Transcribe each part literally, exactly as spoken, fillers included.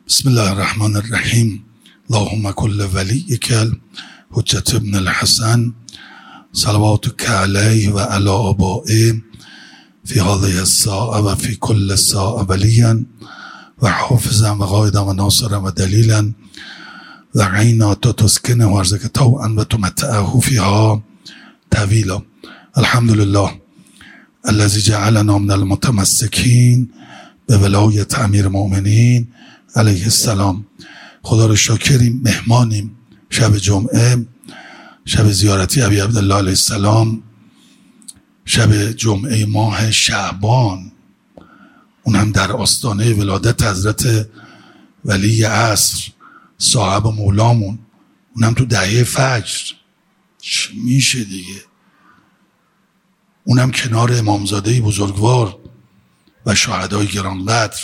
بسم الله الرحمن الرحیم. اللهم کل ولیک حجت ابن الحسن صلواتک علیه و علی آبائه فی هذه الساعه و فی کل ساعه ولیا و حافظا و قائدا و ناصرا و دلیلا و عینا تسکنه و ارزق طوعا و تمتعه فیها طویلا. الحمدلله الذی جعلنا من المتمسکین به ولایت امیر المؤمنین علیه السلام. خدا رو شاکریم، مهمانیم شب جمعه، شب زیارتی ابی عبدالله علیه السلام، شب جمعه ماه شعبان، اون هم در آستانه ولادت حضرت ولی عصر صاحب مولامون، اون هم تو دهه فجر. میشه دیگه، اون هم کنار امامزاده بزرگوار و شهدای گرانقدر.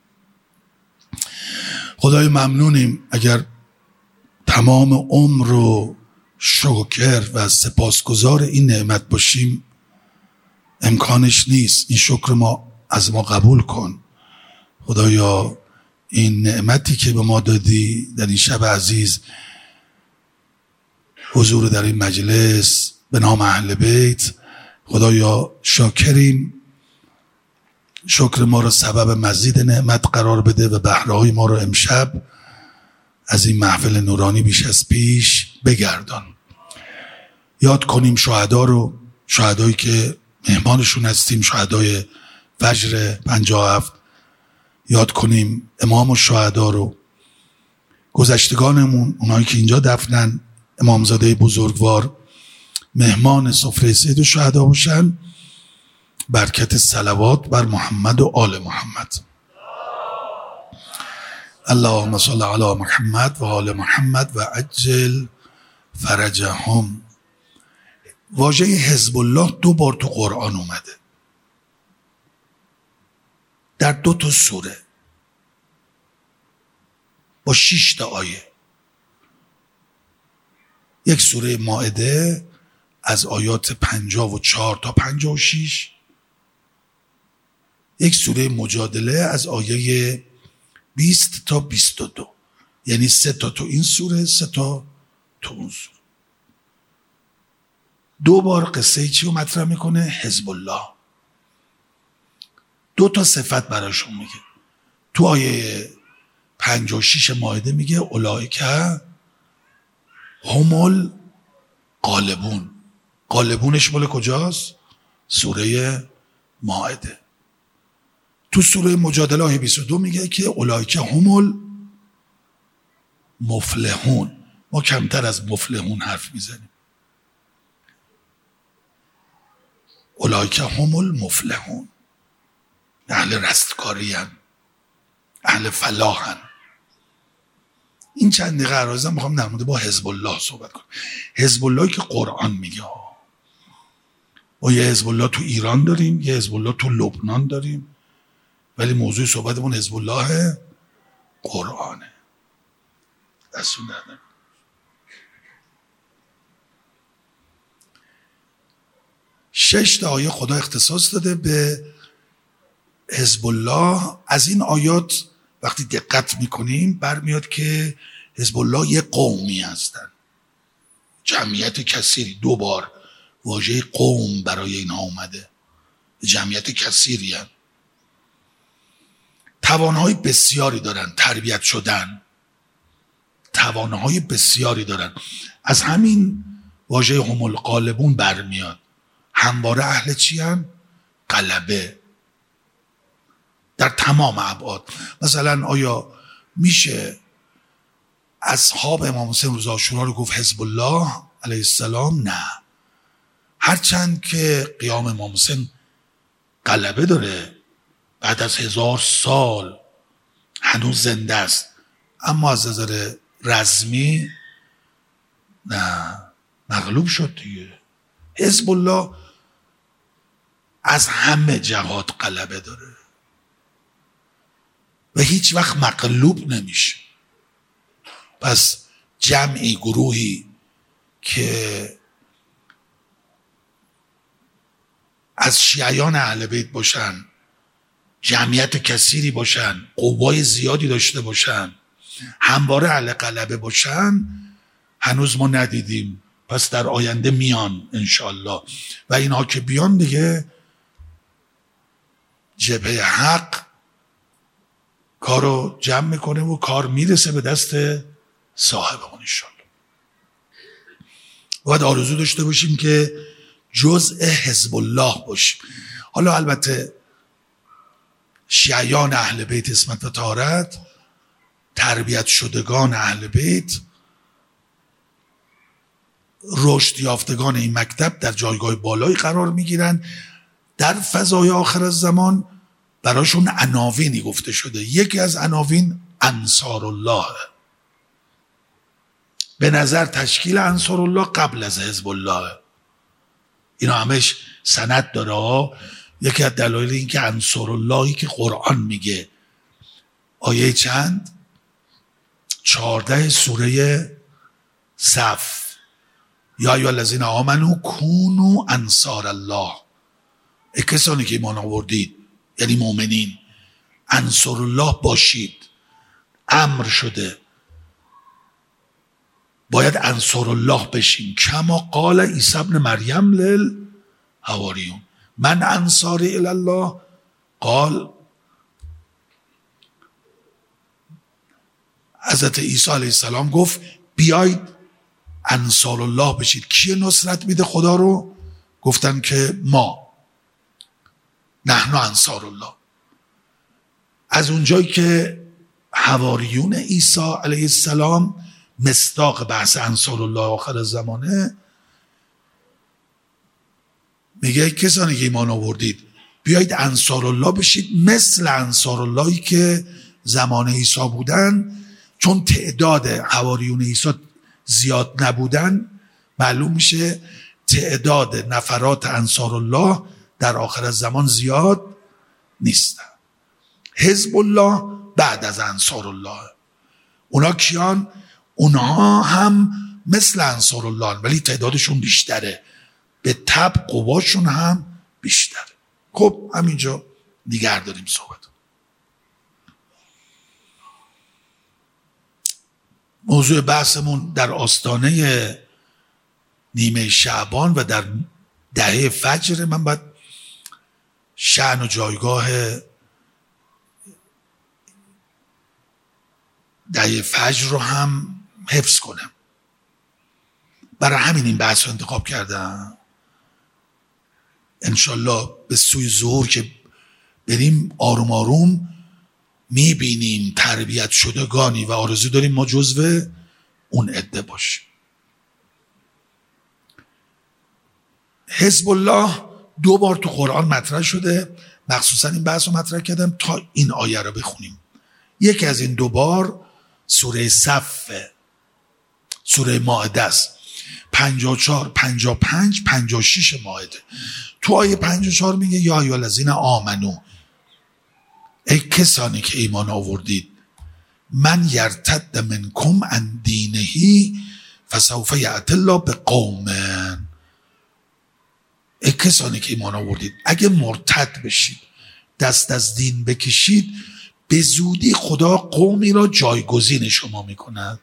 خدای ممنونیم. اگر تمام عمر رو شکر و سپاسگزار این نعمت باشیم امکانش نیست. این شکر ما از ما قبول کن خدایا. این نعمتی که به ما دادی در این شب عزیز، حضور در این مجلس به نام اهل بیت، خدایا شاکریم. شکر ما رو سبب مزید نعمت قرار بده و بهره‌های ما رو امشب از این محفل نورانی بیش از پیش بگردان. یاد کنیم شهدا رو، شهدایی که مهمانشون هستیم، شهدای فجر پنجاه و هفت. یاد کنیم امام الشهدا رو، گذشتگانمون، اونایی که اینجا دفنن، امامزاده بزرگوار مهمان سفره سید الشهدا باشن. برکت صلوات بر محمد و آل محمد. اللهم صل علی محمد و آل محمد و عجل فرجهم. واژه حزب الله دو بار تو قرآن اومده، در دو تا سوره با شش تا آیه. یک سوره مائده از آیات پنجاه و چهار تا پنجاه و شش، یک سوره مجادله از آیه بیست تا بیست و دو، یعنی سه تا تو این سوره، سه تا تو اون سوره. دو بار قصه چی رو مطرح میکنه؟ حزب الله. دو تا صفت براشون میگه. تو آیه پنجاه و شش مائده میگه اولئک هم الغالبون. غالبونش مال کجاست؟ سوره مائده. تو سوره مجادله آیه بیست و دو میگه که اولئک هم المفلحون. ما کمتر از مفلحون حرف میزنیم. اولئک هم المفلحون، اهل رستگاری هن، اهل فلاح هن. این چند دقیقه عرایزم میخوام در مورد با حزب الله صحبت کنم. حزب الله که قرآن میگه، ما یه حزب الله تو ایران داریم، یه حزب الله تو لبنان داریم، ولی موضوع صحبتمون حزب الله قرآنه. دستون دردن. شش تا آیه خدا اختصاص داده به حزب الله. از این آیات وقتی دقت میکنیم برمیاد که حزب الله یه قومی هستن، جمعیت کثیری. دو بار واژه قوم برای اینها اومده. جمعیت کثیری هستن، توانهای بسیاری دارن، تربیت شدن، توانهای بسیاری دارن. از همین واژه هم الغالبون برمیاد. همواره اهل چی هم؟ غلبه در تمام ابعاد. مثلا آیا میشه اصحاب امام حسین روز عاشورا رو گفت حزب الله علیه السلام؟ نه. هرچند که قیام امام حسین غلبه داره، بعد از هزار سال هنوز زنده است، اما از نظر رزمی نه، مغلوب شد دیگه. حزب الله از همه جهات غلبه داره و هیچ وقت مغلوب نمیشه. پس جمعی، گروهی که از شیعیان اهل بیت باشن، جمعیت کثیری باشن، قوای زیادی داشته باشن، همواره اهل غلبه باشن، هنوز ما ندیدیم. پس در آینده میان انشالله و اینها که بیان دیگه جبهه حق کارو جمع میکنه و کار میرسه به دست صاحب اون انشالله. باید آرزو داشته باشیم که جزء حزب الله باشیم. حالا البته شیعیان اهل بیت عصمت و طهارت، تربیت شدگان اهل بیت، رشد یافتگان این مکتب در جایگاه بالایی قرار میگیرن. در فضای آخر الزمان براشون عناوینی گفته شده. یکی از عناوین انصار الله. به نظر تشکیل انصار الله قبل از حزب الله، اینا همش سند داره. یکی از دلایل این که انصار اللهی که قرآن میگه، آیه چند؟ چهارده سوره صف، یا ایها الذین آمنوا کونوا انصار الله. ای کسانی که ایمان آوردید، یعنی مؤمنین، انصار الله باشید. امر شده باید انصار الله بشیم. کما قال عیسی ابن مریم للحواریون من انصاری الی الله، قال حضرت عیسی علیه السلام گفت بیایید انصار الله بشید. کی نصرت میده خدا رو؟ گفتن که ما، نحن انصار الله. از اونجایی که حواریون عیسی علیه السلام مصداق بحث انصار الله آخر زمانه، میگه کسانی که ایمان آوردید بیایید انصار الله بشید، مثل انصار اللهی که زمان عیسی بودن. چون تعداد حواریون عیسی زیاد نبودن، معلوم میشه تعداد نفرات انصار الله در آخر الزمان زیاد نیستن. حزب الله بعد از انصار الله. اونا کیان؟ اونها هم مثل انصار الله ولی تعدادشون بیشتره، به طبع قواشون هم بیشتره. خب همینجا دیگر داریم صحبت. موضوع بحثمون در آستانه نیمه شعبان و در دهه فجر. من باید شأن و جایگاه دهه فجر رو هم حفظ کنم. برای همین این بحث رو انتخاب کردم. انشالله به سوی ظهور که بریم آروم آروم میبینیم تربیت شدگانی و آرزو داریم ما جزو اون عده باشیم. حزب الله دو بار تو قرآن مطرح شده. مخصوصا این بحث رو مطرح کردم تا این آیه رو بخونیم. یکی از این دو بار سوره صف، سوره مائده است. پنجاه و چهار، پنجاه و پنج، پنجاه و شش مائده. تو آیه پنجاه و چهار میگه یا ایها الذین آمنو، ای کسانی که ایمان آوردید، من یرتد منکم عن دینه فسوف یأتی الله بقوم. ای کسانی که ایمان آوردید، اگه مرتد بشید، دست از دین بکشید، به زودی خدا قومی را جایگزین شما میکند.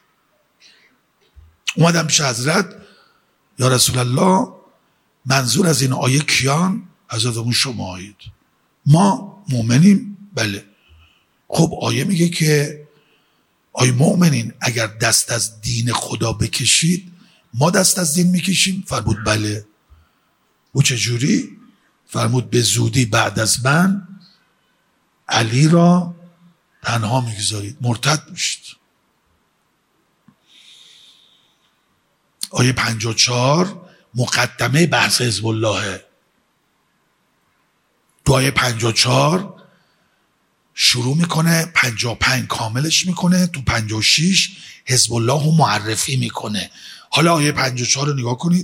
اومدم پیش حضرت، یا رسول الله منظور از این آیه کیان؟ حضرت اون شما آیید. ما مؤمنیم؟ بله. خب آیه میگه که آیه مؤمنین اگر دست از دین خدا بکشید، ما دست از دین میکشیم؟ فرمود بله. او چجوری؟ فرمود به زودی بعد از من علی را تنها میگذارید، مرتد میشید. آیه پنجاه و چهار مقدمه بحث حزب الله. تو آیه پنجاه و چهار شروع میکنه، پنجاه و پنج کاملش میکنه، تو پنجاه و شش حزب الله رو معرفی میکنه. حالا آیه پنجاه و چهار رو نگاه کنید.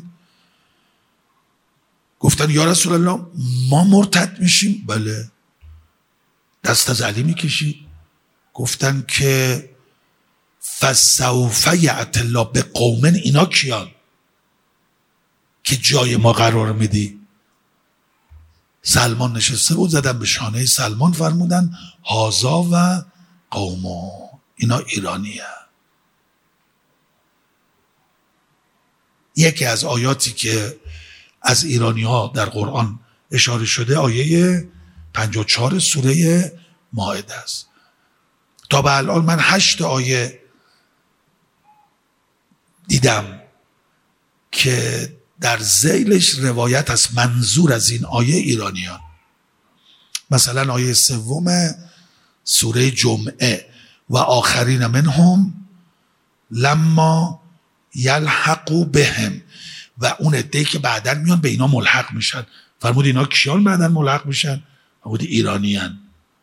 گفتن یا رسول الله ما مرتد میشیم؟ بله. دست از علی میکشید؟ گفتن که فسوف یأتی الله بقوم. اینا کیان که جای ما قرار میدی؟ سلمان نشسته بود، زدن به شانه سلمان، فرمودن هازا و قومو، اینا ایرانیه. یکی از آیاتی که از ایرانی ها در قرآن اشاره شده آیه پنجاه و چهار سوره مائده است. تا به الان من هشت آیه دیدم که در ذیلش روایت است منظور از این آیه ایرانیان. مثلا آیه سوم سوره جمعه و آخرین منهم لما یلحقوا بهم، و اون عده‌ای که بعداً میان به اینا ملحق میشن. فرمود اینا کیان بعداً ملحق میشن؟ فرمود ایرانیان.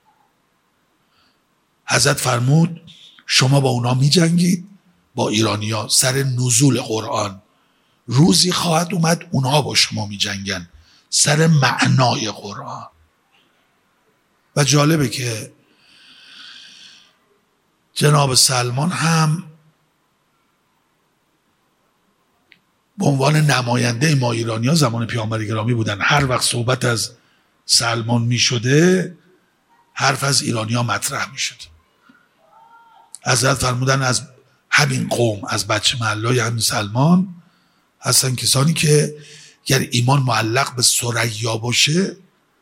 حضرت فرمود شما با اونا میجنگید، با ایرانیا، سر نزول قرآن. روزی خواهد اومد اونها با شما میجنگن سر معنای قرآن. و جالبه که جناب سلمان هم به عنوان نماینده ما ایرانی‌ها زمان پیامبر گرامی بودن. هر وقت صحبت از سلمان می شده حرف از ایرانی‌ها مطرح می شده. حضرت فرمودن از همین قوم، از بچه محلای همین سلمان هستن کسانی که اگر ایمان معلق به ثریا باشه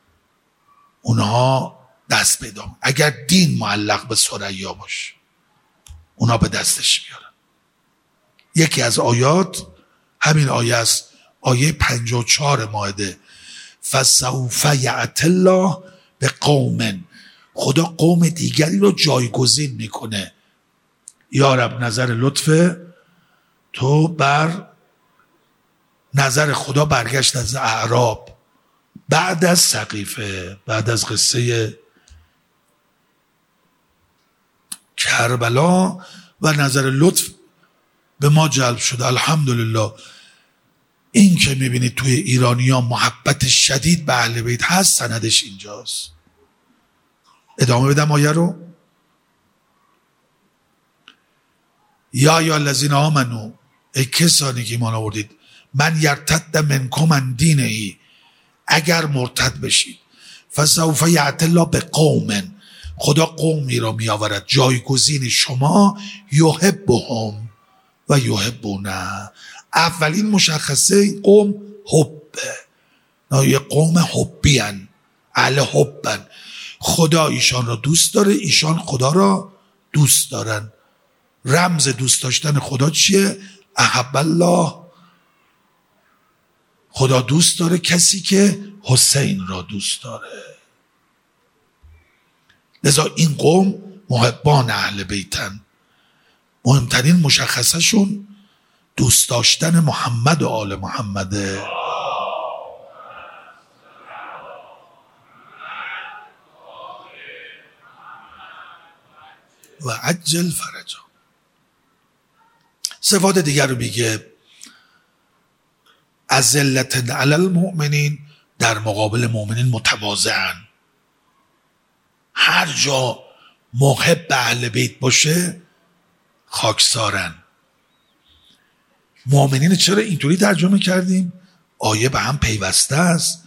اونها دست پیدا، اگر دین معلق به ثریا باشه اونها به دستش میارن. یکی از آیات همین آیه است، آیه پنجاه و چهار مائده. فسوف یأتی الله به قوم، خدا قوم دیگری رو جایگزین میکنه. یا رب نظر لطف تو بر نظر خدا برگشت از اعراب بعد از سقیفه، بعد از قصه کربلا، و نظر لطف به ما جلب شده. الحمدلله. این که میبینید توی ایرانی ها محبت شدید به اهل بیت هست، سندش اینجاست. ادامه بدم آیه رو. یا یا الذین آمنو، ای کسانی که ایمان آوردید، من یرتد منکم عن دینه، اگر مرتد بشید، فسوف یأتی الله به قوم، خدا قومی را می آورد جایگزین شما، یحبهم و یحبونه. اولین مشخصه این قوم حبه، نه قوم حبی ان، اهل حبن. خدا ایشان را دوست داره، ایشان خدا را دوست دارن. رمز دوست داشتن خدا چیه؟ احب الله، خدا دوست داره کسی که حسین را دوست داره. لذا این قوم محبان اهل بیتن. مهمترین مشخصه شون دوست داشتن محمد و آل محمده. و عجل فرجا. صفات دیگر رو میگه. اذلة علی المؤمنین، در مقابل مؤمنین متواضعن. هر جا محب اهل بیت باشه خاکسارن. مؤمنین چرا اینطوری ترجمه کردیم؟ آیه به هم پیوسته است.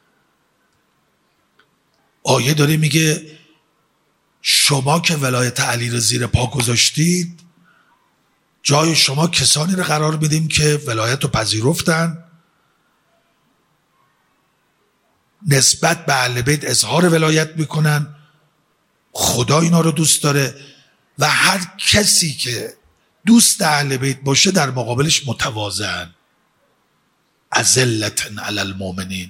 آیه داره میگه شما که ولایت علی رو زیر پا گذاشتید، جای شما کسانی رو قرار بدیم که ولایت رو پذیرفتن، نسبت به اهل بیت اظهار ولایت میکنن، خدا اینا رو دوست داره، و هر کسی که دوست اهل بیت باشه در مقابلش متواضعن. اذلة علی المؤمنین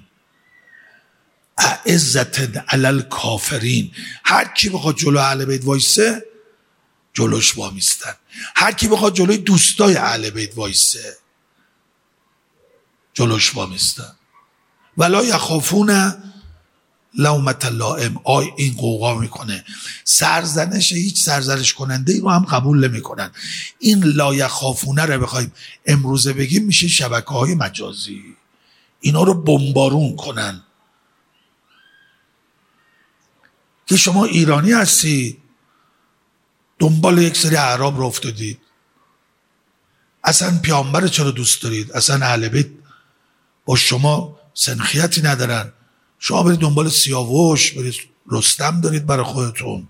اعزة علی الکافرین. هر کی بخواد جلو اهل بیت وایسه جلوش وامیستن. هر کی بخواد جلوی دوستای اهل بیت وایسه جلوش وامیستن. ولا یخافون لومة لائم. آی این قوقا میکنه، سرزنش هیچ سرزنش کننده ای رو هم قبول نمیکنن. این لا یخافونه رو بخوایم امروزه بگیم میشه شبکه های مجازی، اینا رو بمبارون کنن که شما ایرانی هستی دنبال یک سری اعراب رو افتادید، اصلا پیامبر چرا دوست دارید، اصلا اهل بیت با شما سنخیتی ندارن، شما برید دنبال سیاوش، برید رستم دارید برای خودتون.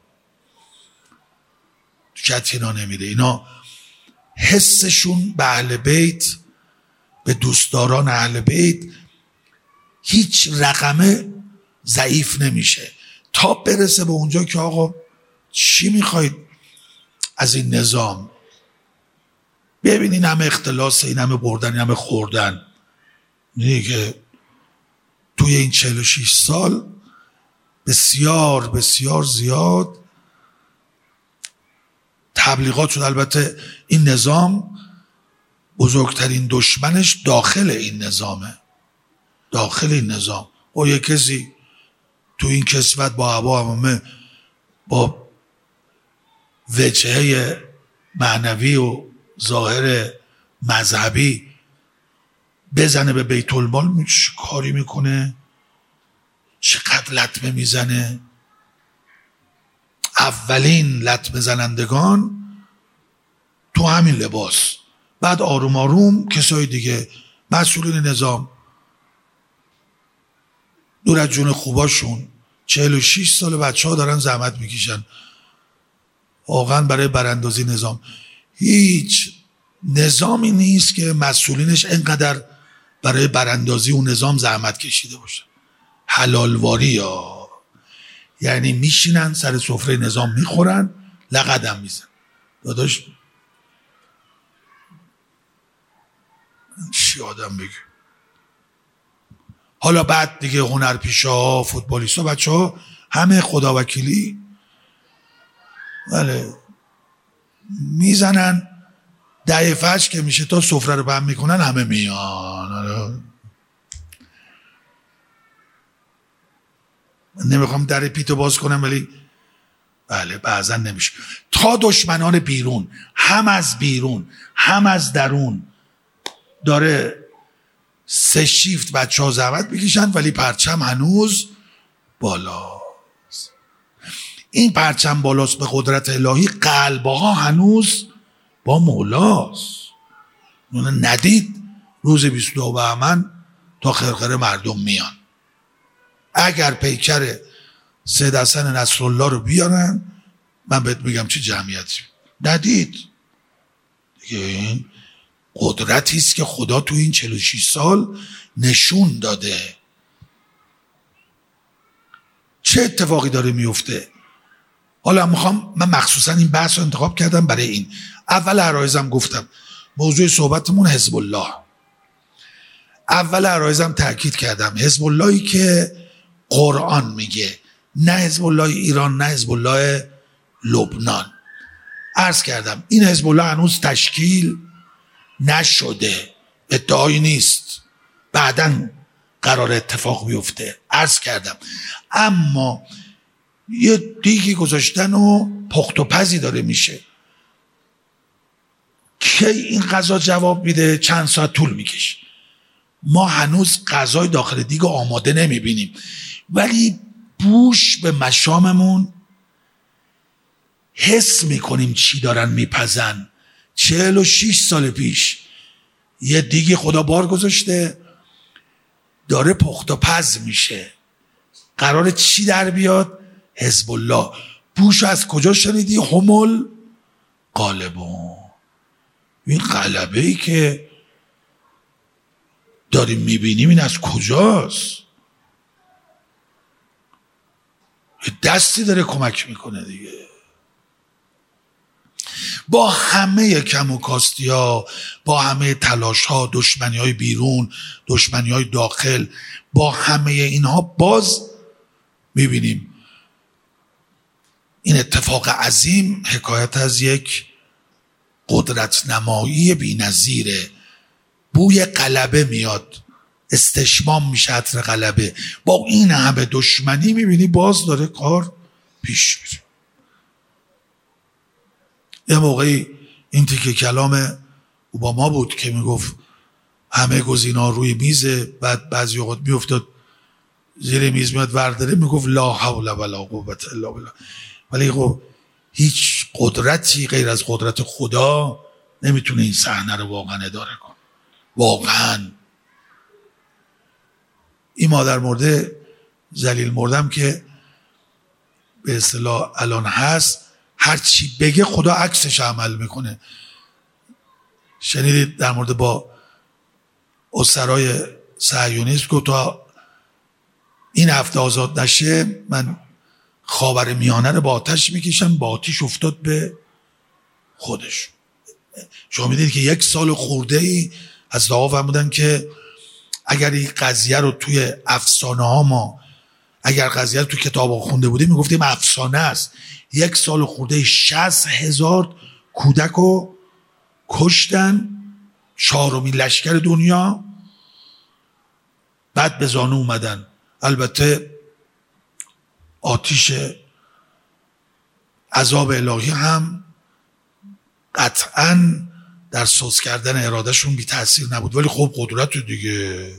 کتی اینا نمیده. اینا حسشون به اهل بیت، به دوستداران اهل بیت هیچ رقمه ضعیف نمیشه تا برسه به اونجا که آقا چی میخواید از این نظام؟ ببینین همه اختلاس، این همه بردن، این همه خوردن. میدونی که توی این چهل و شیش سال بسیار بسیار زیاد تبلیغات شد. البته این نظام بزرگترین دشمنش داخل این نظامه، داخل این نظام. او یک کسی تو این کسوت با هوا همه با وجهه معنوی و ظاهر مذهبی بزنه به بیت المال، چه کاری میکنه؟ چقدر لطمه میزنه؟ اولین لطمه زنندگان تو همین لباس، بعد آروم آروم کسای دیگه مسئولین نظام دور از جون خوباشون. چهل و شیش سال بچه ها دارن زحمت میکشن واقعا برای براندازی نظام. هیچ نظامی نیست که مسئولینش اینقدر برای براندازی اون نظام زحمت کشیده باشه. حلالواری ها، یعنی میشینن سر سفره نظام میخورن، لقدم میزن. داداش چی آدم بگه؟ حالا بعد دیگه هنرپیشه ها، فوتبالیست ها، بچه ها همه خداوکیلی بله میزنن. ده فجر که میشه تا سفره رو بهم میکنن همه میان. من نمیخوام در پیتو باز کنم ولی بله بعضا نمیشه. تا دشمنان بیرون، هم از بیرون هم از درون، داره سه شیفت بچه ها زحمت بکشن ولی پرچم هنوز بالاست. این پرچم بالاست به قدرت الهی، قلبها هنوز با مولاست. اون ندید روز بیست و دو بهمن تا خرخره مردم میان. اگر پیکر سید حسن نصرالله رو بیارن من بهت میگم چه جمعیتی. ندید دیگه. این قدرتی است که خدا تو این چهل و شیش سال نشون داده. چه اتفاقی داره میفته؟ حالا میخوام، من مخصوصا این بحث رو انتخاب کردم برای این. اول عرایزم گفتم موضوع صحبتمون حزب الله. اول عرایزم تاکید کردم حزب اللهی که قرآن میگه، نه حزب الله ایران، نه حزب الله لبنان. عرض کردم این حزب الله هنوز تشکیل نشده، ادعایی نیست، بعداً قرار اتفاق بیفته. عرض کردم اما یه دیگی گذاشتن و پخت و پزی داره میشه که این غذا جواب میده، چند ساعت طول میکشه. ما هنوز غذای داخل دیگ آماده نمیبینیم ولی بوش به مشاممون حس میکنیم چی دارن میپزن. چهل و شیش سال پیش یه دیگی خدا بار گذاشته داره پخت و پز میشه. قراره چی در بیاد؟ حزب الله. بوش از کجا شنیدی؟ همول غالبون. این غلبه ای که داریم میبینیم این از کجاست؟ دستی داره کمک میکنه دیگه. با همه کم و کاستی ها، با همه تلاش ها، دشمنی های بیرون، دشمنی های داخل، با همه اینها باز میبینیم این اتفاق عظیم حکایت از یک قدرت نمایی بی نظیره. بوی غلبه میاد، استشمام میشه عطر غلبه. با این همه دشمنی میبینی باز داره کار پیش میره. یه موقعی این تیکه کلام اوباما بود که میگفت همه گزینه‌ها روی میزه، بعد بعضی اوقات میافتاد زیر میز میاد ورداره میگفت لا حول ولا قوة الا بالله. ولی خب هیچ قدرتی غیر از قدرت خدا نمیتونه این صحنه رو واقعا اداره کنه. واقعا این مادر مرده ذلیل مردم که به اصطلاح الان هست، هر چی بگه خدا عکسش عمل میکنه. شنیدید در مورد با اسرای صهیونیست گفت تا این هفته آزاد نشه من خاور میانه رو با آتش میکشم، با آتش افتاد به خودش. شما میدید که یک سال خورده ای از آقا فرمودن که اگر این قضیه رو توی افسانه ها ما اگر قضیه رو توی کتاب ها خونده بودیم میگفتیم افسانه است. یک سال خورده شصت هزار کودک رو کشتن، چهارمین لشکر دنیا، بعد به زانو اومدن. البته آتیش عذاب الهی هم قطعاً در سوز کردن ارادهشون بی تأثیر نبود، ولی خب قدرت دیگه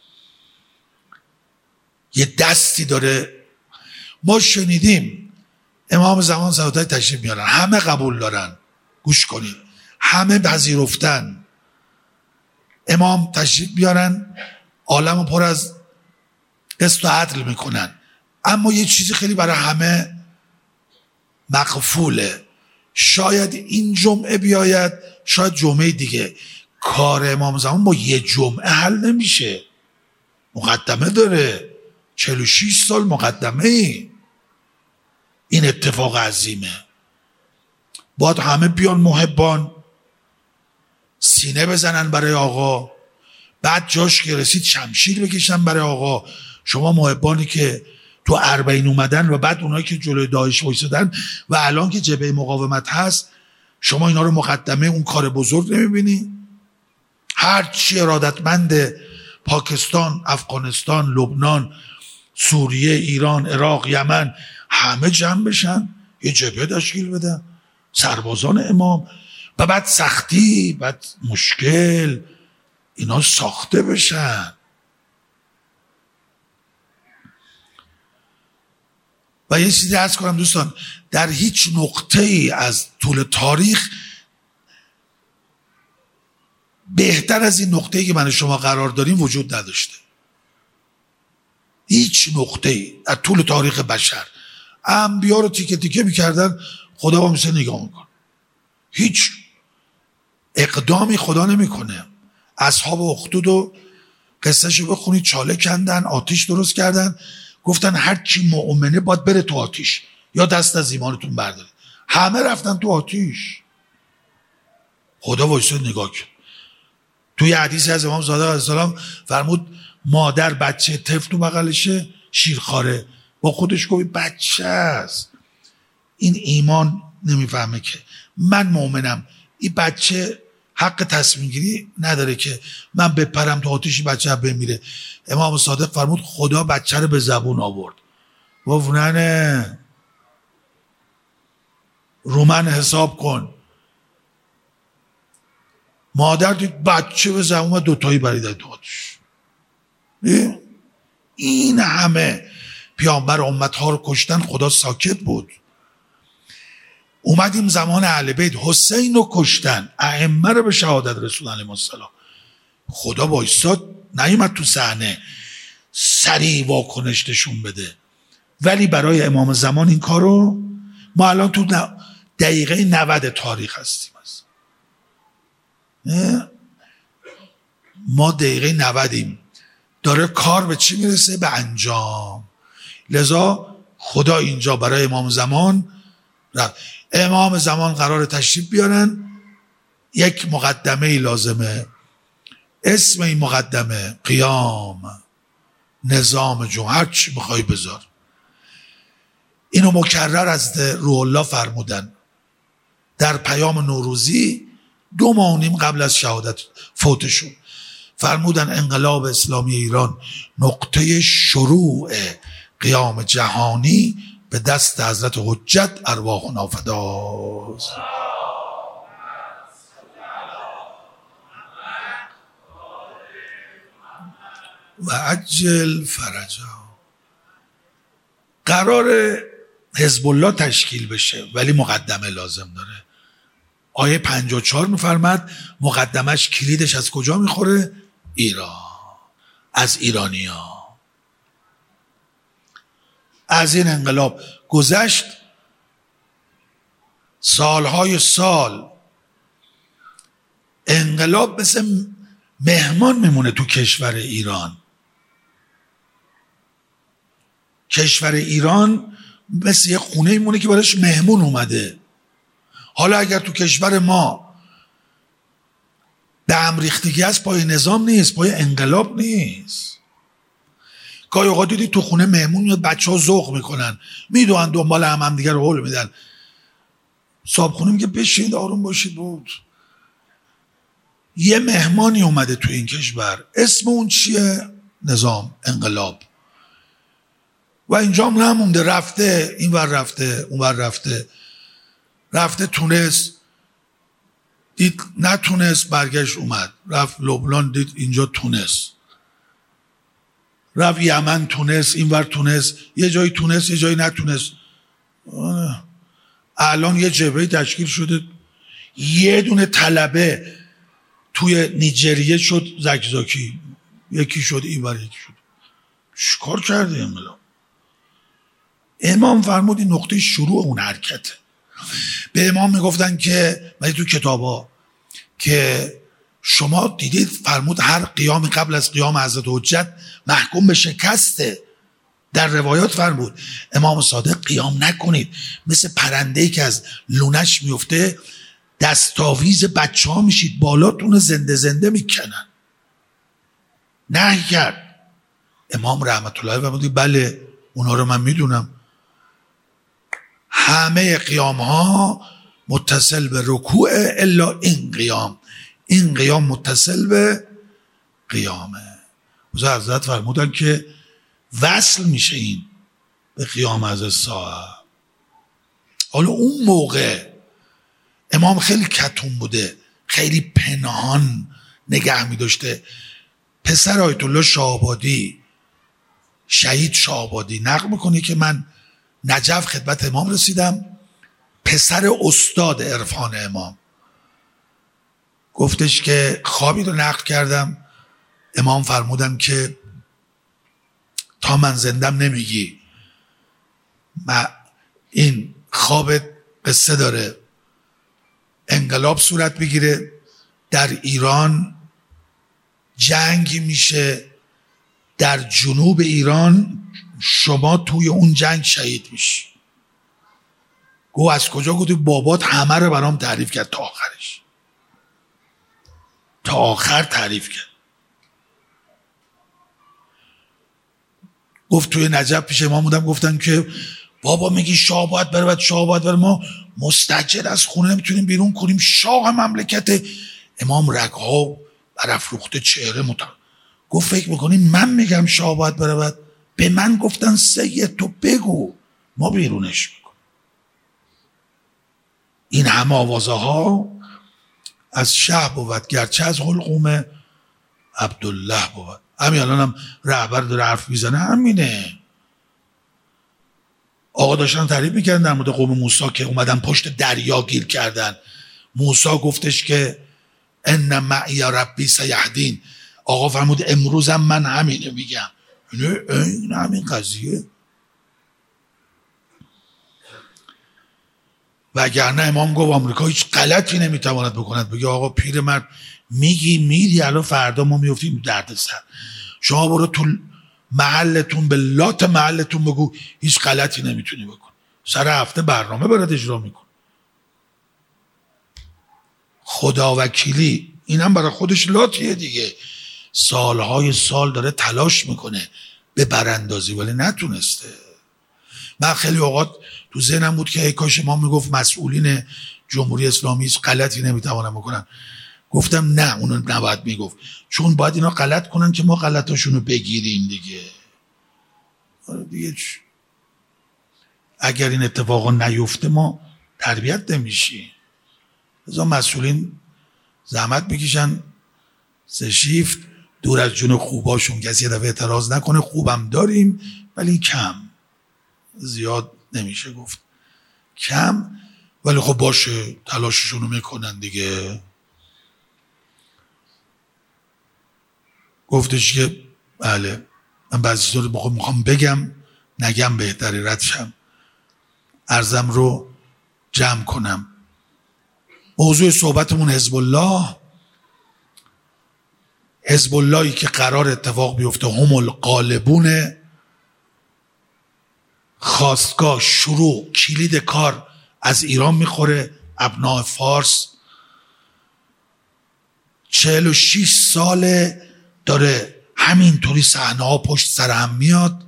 یه دستی داره. ما شنیدیم امام زمان سعادت تشریف میارن، همه قبول دارن، گوش کنید، همه پذیرفتن امام تشریف بیارن، عالم پر از قسط و عدل میکنن، اما یه چیزی خیلی برای همه مقفوله. شاید این جمعه بیاید، شاید جمعه دیگه. کار امام زمان با یه جمعه حل نمیشه، مقدمه داره، چهل و شش سال مقدمه ای. این اتفاق عظیمه. باید همه بیان محبان سینه بزنن برای آقا، بعد جاش که رسید شمشیر بکشن برای آقا. شما محبانی که تو اربعین اومدن و بعد اونایی که جلوی داعش وایسادن و الان که جبهه مقاومت هست، شما اینا رو مقدمه اون کار بزرگ نمیبینی؟ هرچی ارادتمند پاکستان، افغانستان، لبنان، سوریه، ایران، عراق، یمن همه جمع بشن، یه جبهه تشکیل بدن، سربازان امام، و بعد سختی، بعد مشکل، اینا ساخته بشن. و یه چیزی عرض کنم دوستان، در هیچ نقطه ای از طول تاریخ بهتر از این نقطه ای که من شما قرار داریم وجود نداشته. هیچ نقطه ای در طول تاریخ بشر. انبیا رو تیکه تیکه میکردن، خدا با مثل نگاه میکنه، هیچ اقدامی خدا نمیکنه. اصحاب اخدود رو قصهشو بخونید، چاله کندن، آتیش درست کردن، گفتن هر کی مؤمنه باید بره تو آتیش یا دست از ایمانتون بردارید. همه رفتن تو آتیش، خدا وایساد نگاه کرد. توی حدیثی از امام صادق علیه السلام فرمود مادر بچه طفل تو بغلشه، شیرخواره، با خودش گفت بچه است، این ایمان نمیفهمه که من مؤمنم، این بچه حق تصمیم گیری نداره که من بپرم تو آتیشی بچه بمیره. امام صادق فرمود خدا بچه رو به زبون آورد، گفت نه رو من حساب کن. مادر دید بچه به زبون و دوتایی بریدن تو آتیش. این همه پیامبر امتها رو کشتن، خدا ساکت بود. اومدیم زمان اهل بیت، حسین رو کشتن، ائمه رو به شهادت رسوندن علیهم السلام، خدا وایساد نیومد تو صحنه سریع واکنش نشون بده. ولی برای امام زمان این کارو، ما الان تو دقیقه نود تاریخ هستیم، ما دقیقه نودیم، داره کار به چی میرسه؟ به انجام. لذا خدا اینجا برای امام زمان رفت. امام زمان قرار تشریف بیارن، یک مقدمه ای لازمه، اسم این مقدمه قیام نظام جمهوری، هر چی بخوای بذار. اینو مکرر از روح الله فرمودن در پیام نوروزی دو ماه و نیم قبل از شهادت فوتشون. فرمودن انقلاب اسلامی ایران نقطه شروع قیام جهانی به دست حضرت حجت ارواحنا فداست. و عجل فرجا. قرار حزب الله تشکیل بشه ولی مقدمه لازم داره. آیه پنجاه و چهار میفرماد مقدمش کلیدش از کجا میخوره؟ ایران، از ایرانیا. از این انقلاب گذشت. سالهای سال انقلاب مثل مهمان میمونه تو کشور ایران. کشور ایران مثل یه خونه میمونه که براش مهمون اومده. حالا اگر تو کشور ما به هم ریختگی هست، پای نظام نیست، پای انقلاب نیست. گاهی اوقات دیدی تو خونه مهمون میاد، بچه ها ذوق میکنن، میدونن دنبال هم هم دیگر رو حول میدن. صاحب خونه میگه بشینید آروم باشید بود. یه مهمانی اومده تو این کشور، اسم اون چیه؟ نظام، انقلاب. و اینجا هم نمونده، رفته این ور، رفته اون ور، رفته رفته تونس، دید نتونست، برگشت اومد، رفت لبنان، دید اینجا تونس، رفت یمن، تونس، این ور تونس، یه جایی تونس، یه جایی نتونست. الان یه جبهه تشکیل شده، یه دونه طلبه توی نیجریه شد زکزاکی، یکی شد این ور، یکی شد. چیکار کرده انقلاب؟ امام فرمود این نقطه شروع اون حرکته. به امام میگفتن که ولی تو کتابا که شما دیدید فرمود هر قیام قبل از قیام حضرت حجت محکوم به شکسته. در روایات فرمود امام صادق قیام نکنید، مثل پرنده‌ای که از لونش میفته دستاویز بچه ها میشید، بالاتون زنده زنده میکنن. نه کرد. امام رحمت الله فرمود بله اونا رو من میدونم. همه قیام ها متصل به رکوع الا این قیام، این قیام متصل به قیامه. حضرت فرمودن که وصل میشه این به قیام از الساعه. حالا اون موقع امام خیلی کتون بوده، خیلی پنهان نگه میداشته. پسر آیت الله شاه‌آبادی، شهید شاه‌آبادی نقل میکنه که من نجف خدمت امام رسیدم، پسر استاد عرفان امام گفتش که خوابی رو نقل کردم. امام فرمودن که تا من زندم نمیگی. ما این خواب قصه داره، انقلاب صورت بگیره در ایران، جنگی میشه در جنوب ایران، شما توی اون جنگ شهید میشی. گو از کجا؟ گفت بابات همه رو برام تعریف کرد تا آخرش، تا آخر تعریف کرد. گفت توی نجف پیش امام بودم، گفتن که بابا میگی شاه باید بره، باید شاه باید بره، ما مستعجل از خونه نمیتونیم بیرون کنیم، شاه مملکت. امام رگها برافروخته، چهره متر. گفت فکر میکنیم من میگم شاه باید بره؟ باید به من گفتن سید تو بگو ما بیرونش میکنیم. این همه آوازه ها از شه بود، گرچه از حلقوم عبدالله بود. همین الان هم رهبر داره حرف میزنه همینه. آقا داشتن تعریف میکردن در مورد قوم موسی که اومدن پشت دریا گیر کردن. موسی گفتش که ان معی ربی سیهدین. آقا فرمود امروزم من همینه میگم. این همین قضیه. وگرنه امام گفت آمریکا هیچ غلطی نمیتواند بکند. بگه آقا پیرمرد میگی میری الان فردا ما میفتیم درد سر. شما برو تو محلتون به لات محلتون بگو هیچ غلطی نمیتونی بکن. سر هفته برنامه برات اجرا میکن. خدا وکیلی اینم برای خودش لاتیه دیگه. سالهای سال داره تلاش میکنه به براندازی ولی نتونسته. من خیلی اوقات تو ذهنم بود که ای کاش ما میگفت مسئولین جمهوری اسلامی هیچ غلطی نمیتوانن بکنن. گفتم نه، اونو نباید میگفت، چون باید اینا غلط کنن که ما غلطاشونو بگیریم دیگه. دیگه اگر این اتفاقا نیفته ما تربیت نمیشیم. لذا مسئولین زحمت بکشن سه شیفت دور از جون خوباشون، کسی یه دفعه اعتراض نکنه. خوبم داریم ولی کم، زیاد نمیشه گفت، کم. ولی خب باشه تلاششونو میکنن دیگه. گفتش که بله من بعضی طور میخوام بگم نگم بهتری رد شم. عرضم رو جمع کنم. موضوع صحبتمون حزب الله، حزب اللهی که قرار اتفاق بیفته هم الغالبون، خواستگاه، شروع، کلید کار از ایران میخوره، ابناء فارس. چهل و شیش ساله داره همینطوری صحنه ها پشت سر هم میاد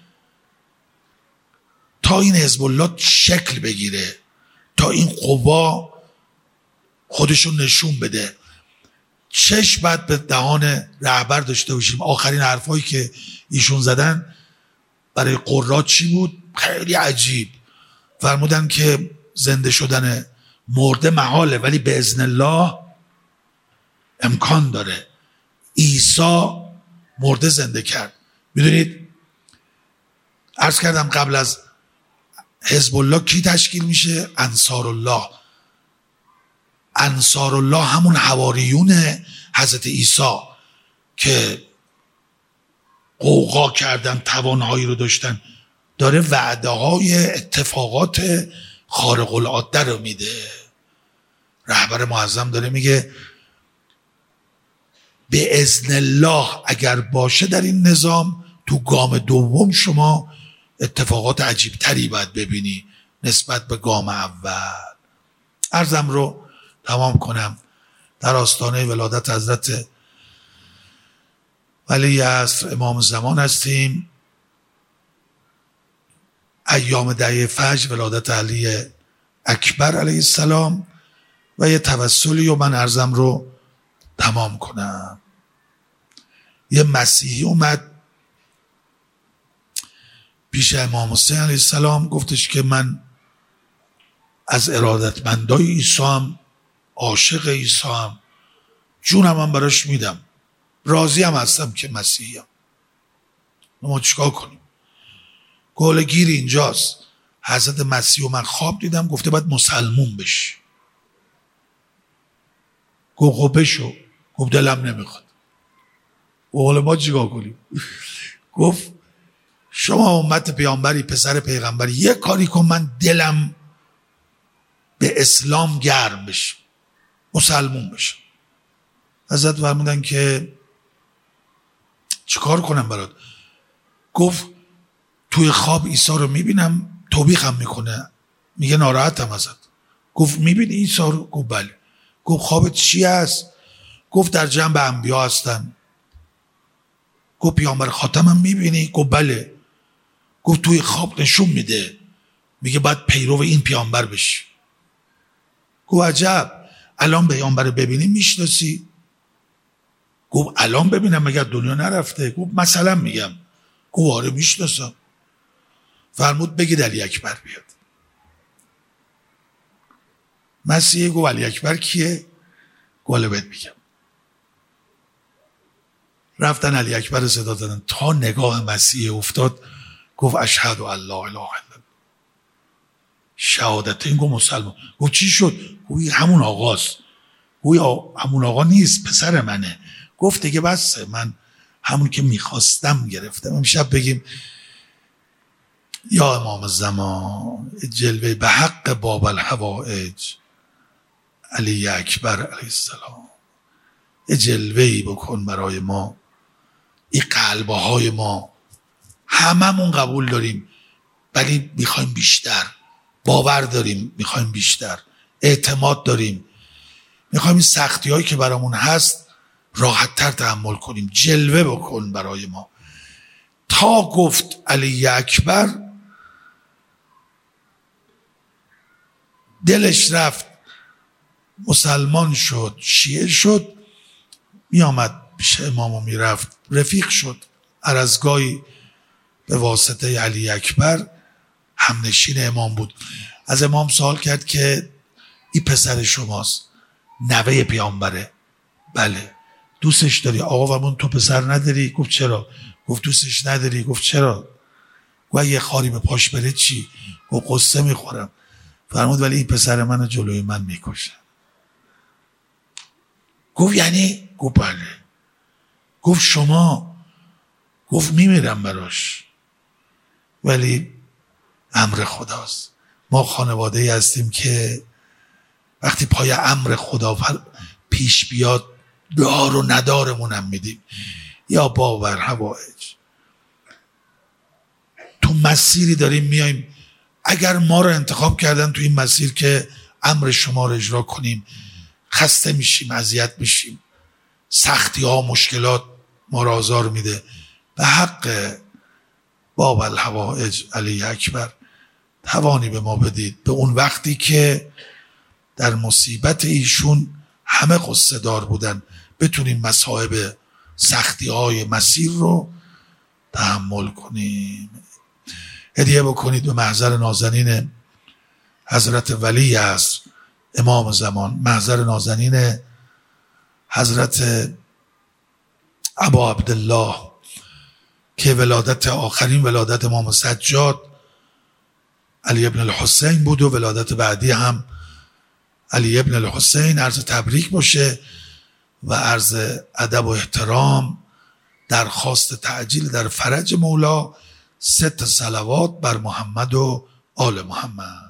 تا این حزب الله شکل بگیره، تا این قوا خودشون نشون بده. چش بعد به دهان رهبر داشته باشیم. آخرین حرفایی که ایشون زدن برای قرات چی بود؟ خیلی عجیب. فرمودن که زنده شدن مرده محاله ولی به اذن الله امکان داره. عیسی مرده زنده کرد. میدونید عرض کردم قبل از حزب الله کی تشکیل میشه؟ انصار الله. انصار الله همون حواریون حضرت عیسی که قوقا کردن، توانهایی رو داشتن، داره وعده های اتفاقات خارق العاده رو میده. رهبر معظم داره میگه به اذن الله اگر باشه در این نظام، تو گام دوم شما اتفاقات عجیب تری باید ببینی نسبت به گام اول. عرضم رو تمام کنم. در آستانه ولادت حضرت ولی عصر امام زمان هستیم. ایام دهه فجر ولادت علی اکبر علیه السلام و یه توسلی و من عرضم رو تمام کنم. یه مسیحی اومد پیش امام حسین علیه السلام، گفتش که من از ارادتمندای عیسی هم، عاشق عیسی هم، جونم هم براش میدم، راضی هم هستم که مسیحی هم. ما چیکار کنیم؟ گوله گیر اینجاست. حضرت مسیح و من خواب دیدم، گفته باید مسلمون بشی. گفت خب بشو. گفت دلم نمیخواد. گفت ما چیکار کنیم؟ گفت شما امت پیامبری، پسر پیغمبری، یه کاری کن من دلم به اسلام گرم بشه، مسلمون بشه. حضرت فرمودن که چیکار کنم برات؟ گفت توی خواب عیسی رو میبینم توبیخم میکنه، میگه ناراحتم ازت. گفت میبینی عیسی رو؟ گفت بله. گفت خوابت چی هست؟ گفت در جنب انبیا هستن. گفت پیامبر خاتمم میبینی؟ گفت بله. گفت توی خواب نشون میده، میگه باید پیرو این پیامبر بشی. گفت عجب، الان پیامبر رو ببینی میشناسی؟ گفت الان ببینم مگر دنیا نرفته؟ گفت مثلا میگم. گفت آره میشناسم. فرمود بگید علی اکبر بیاد. مسیح گفت علی اکبر کیه؟ گفت بهت میگم. رفتن علی اکبر رو صدا دادن. تا نگاه مسیح افتاد گفت اشهد ان لا اله الا الله. شهادت این گفت مسلمان. گفت چی شد؟ گفت همون آقاست. گفت همون آقا نیست، پسر منه. گفت دیگه بسه، من همون که میخواستم گرفتم. امشب بگیم یا امام زمان جلوه به حق باب الحوائج علی اکبر علیه السلام، یه جلوه‌ای بکن برای ما. این قلبه های ما هممون قبول داریم ولی میخوایم بیشتر، باور داریم میخوایم بیشتر، اعتماد داریم میخوایم این سختی هایی که برامون هست راحت تر تحمل کنیم. جلوه بکن برای ما. تا گفت علی اکبر دلش رفت، مسلمان شد، شیعه شد. می آمد پیش امام و می رفت، رفیق شد. عرضگاهی به واسطه علی اکبر همنشین امام بود. از امام سوال کرد که این پسر شماست، نوه پیامبره؟ بله. دوستش داری؟ آقا فرمود تو پسر نداری؟ گفت چرا؟ گفت دوستش نداری؟ گفت چرا؟ گفت یه خاری به پاش بره چی؟ گفت قصه میخورم. فرمود ولی این پسر منو جلوی من میکشه. گفت یعنی؟ گفت بله. گفت شما؟ گفت میمیرم براش. ولی امر خداست. ما خانواده هستیم که وقتی پای امر خدا پیش بیاد دار و ندارمون هم میدیم. یا باور حوائج تو مسیری داریم میایم، اگر ما رو انتخاب کردن تو این مسیر که امر شما رو اجرا کنیم، خسته میشیم، اذیت میشیم، سختی ها مشکلات ما رو آزار میده، به حق باب الحوائج علی اکبر توانی به ما بدید به اون وقتی که در مصیبت ایشون همه قصه دار بودن بتونیم مصائب سختی های مسیر رو تحمل کنیم. هدیه بکنید به محضر نازنین حضرت ولی عصر امام زمان، محضر نازنین حضرت ابا عبدالله که ولادت آخرین ولادت امام سجاد علی ابن الحسین بود و ولادت بعدی هم علی ابن الحسین. عرض تبریک باشه و عرض ادب و احترام، درخواست تعجیل در فرج مولا، ست صلوات بر محمد و آل محمد.